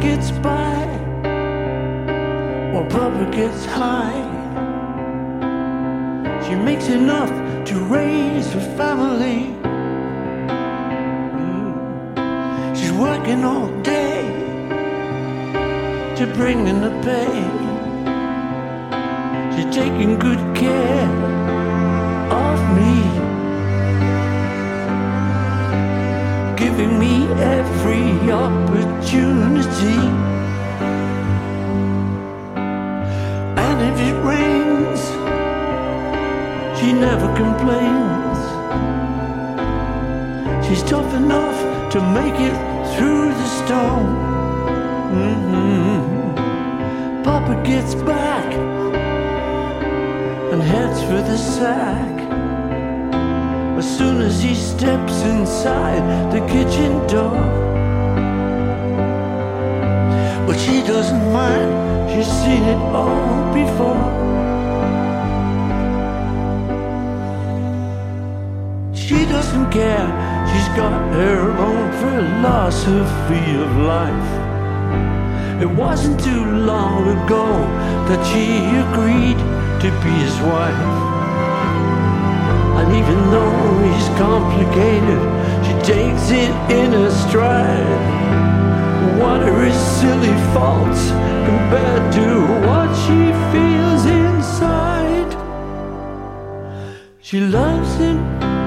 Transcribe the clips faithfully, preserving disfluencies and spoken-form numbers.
gets by, while Papa gets high. She makes enough to raise her family. Mm. She's working all day to bring in the pay. She's taking good care of me, giving me every opportunity. And if it rains, she never complains. She's tough enough to make it through the storm. Mm-hmm. Papa gets back and heads for the sack as soon as he steps inside the kitchen door. But she doesn't mind, she's seen it all before. She doesn't care, she's got her own philosophy of life. It wasn't too long ago that she agreed to be his wife. And even though he's complicated, she takes it in a stride. What are his silly faults compared to what she feels inside? She loves him,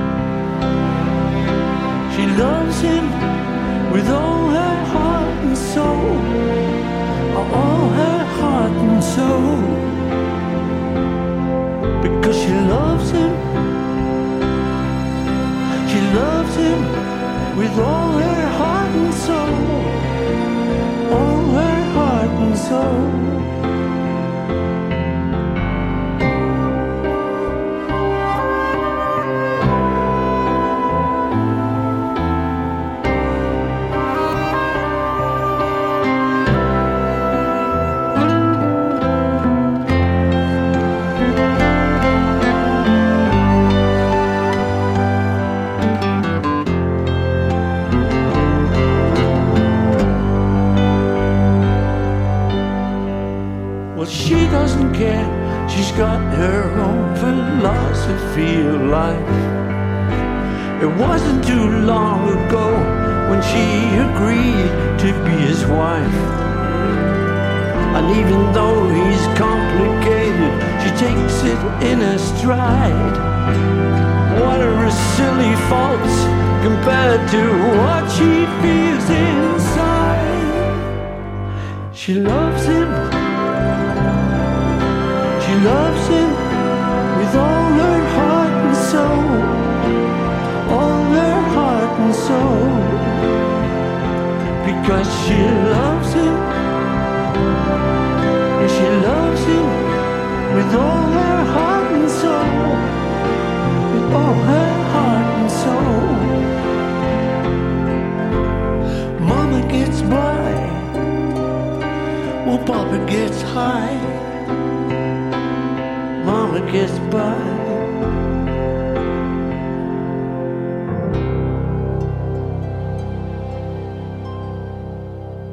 she loves him with all her heart and soul, all her heart and soul. Because she loves him, she loves him with all her heart and soul, all her heart and soul. She doesn't care, she's got her own philosophy of life. It wasn't too long ago when she agreed to be his wife. And even though he's complicated, she takes it in a stride. What are her silly faults compared to what she feels inside? She loves him, she loves him with all her heart and soul, all her heart and soul. Because she loves him, and she loves him with all her heart and soul, with all her heart and soul. Mama gets by, while Papa gets high. Mama gets by,